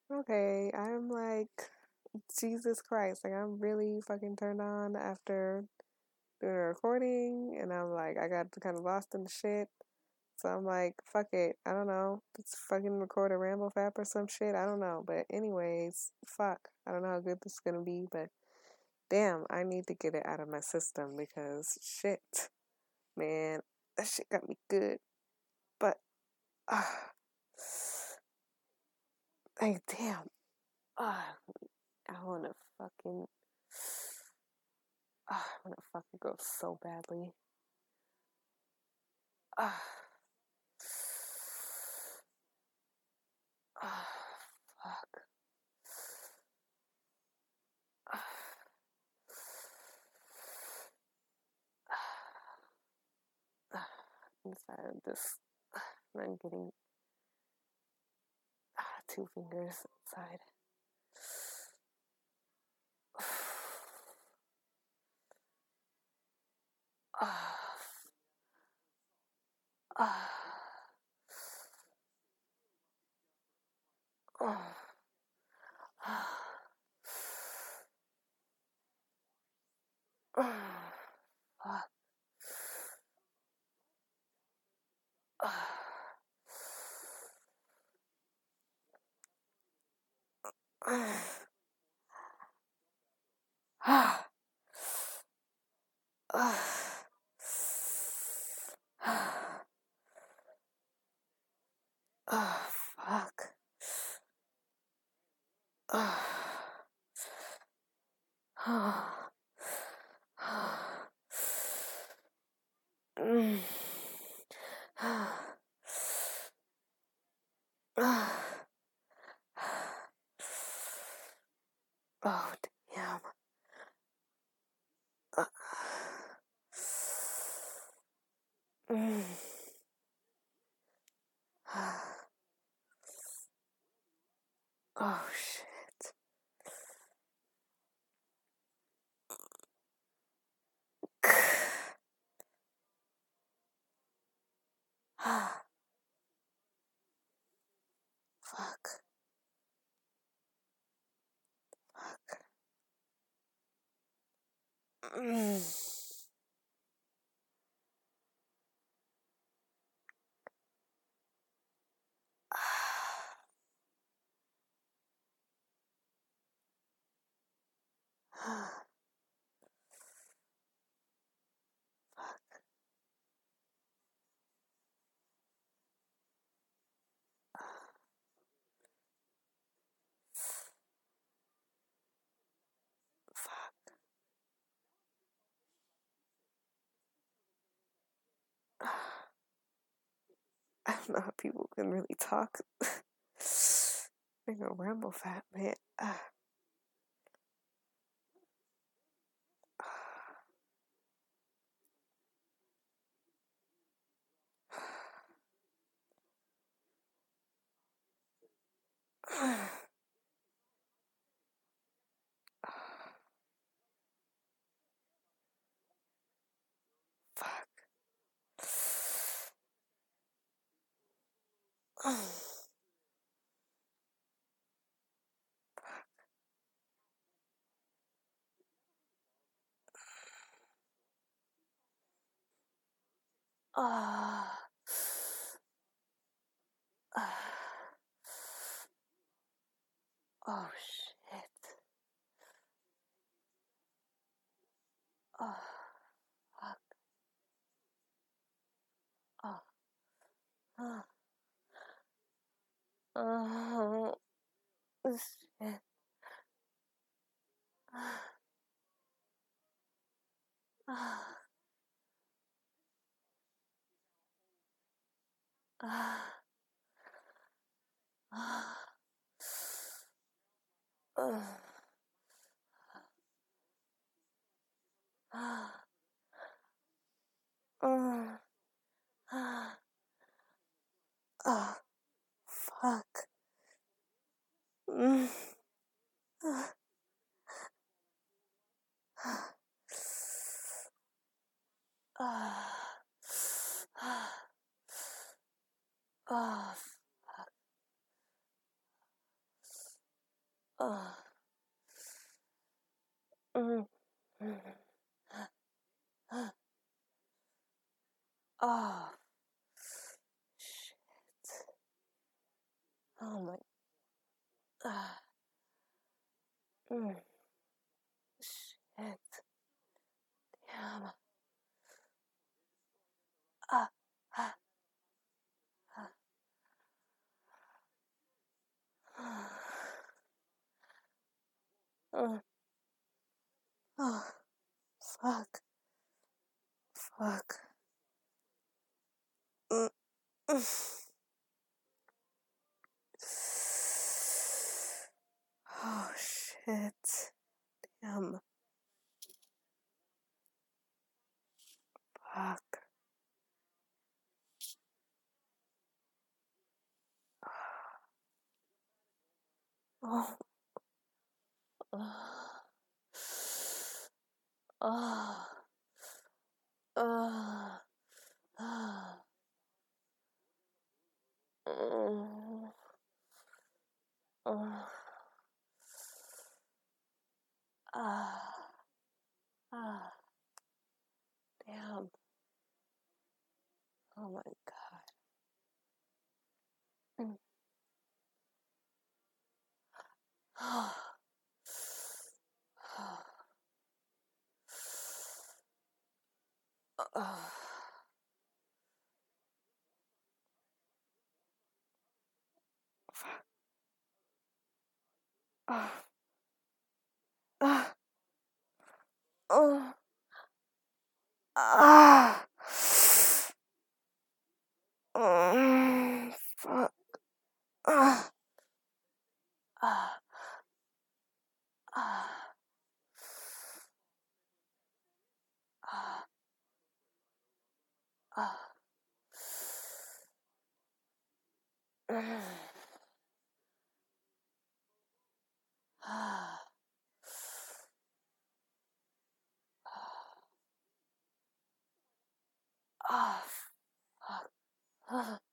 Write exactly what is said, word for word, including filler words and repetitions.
Okay, I'm like, Jesus Christ. Like, I'm really fucking turned on after doing a recording, and I'm like, I got kind of lost in the shit. So I'm like, fuck it. I don't know. Let's fucking record a Ramble Fap or some shit. I don't know. But, anyways, fuck. I don't know how good this is gonna be, but damn, I need to get it out of my system because shit, man, that shit got me good. But, ah, uh, like, damn. Ah, uh, I wanna fucking. Ah, I wanna fucking go so badly. Ah. Ah, fuck. Ah. Ah. Inside of this, I'm getting ah, two fingers inside. Ah. Ah. Ah. Ah. Fuck. Ah. Ah. Ah. Ah. Ah. Fuck. Ah. Ah. Mm. Ah. Ah. Oh, damn. Uh, mm. Oh, shit. Fuck. Fuck. Mm. Fuck. I don't know how people can really talk. Being a ramble fat man. Fuck. Ah. Oh shit. Oh fuck. Oh. Oh. Oh shit. Ah. Ah. Ah. Ah. Ah. Ah. Ah. Ah. Fuck. Mm. Ah. Ah. Ah. Ah. Ah. Fuck. Uh, mm, mm, uh, oh, shit. Oh my. Uh, mm, shit. Damn. Ah, ah, ah, ah. Uh, oh, fuck. Fuck. Mm, mm. Oh, shit. Damn. Fuck. Oh. Oh. Oh. Oh. Oh. Mm. Oh. Ah. Ah. Damn. Oh my god. Mm. Oh. Oh. Fuck. Oh. Ah. Oh. Ah. Mm. Fuck. Ah. Ah. Ah. Ah. Ah. Mm. Ah. Ah. Fuck. Ah.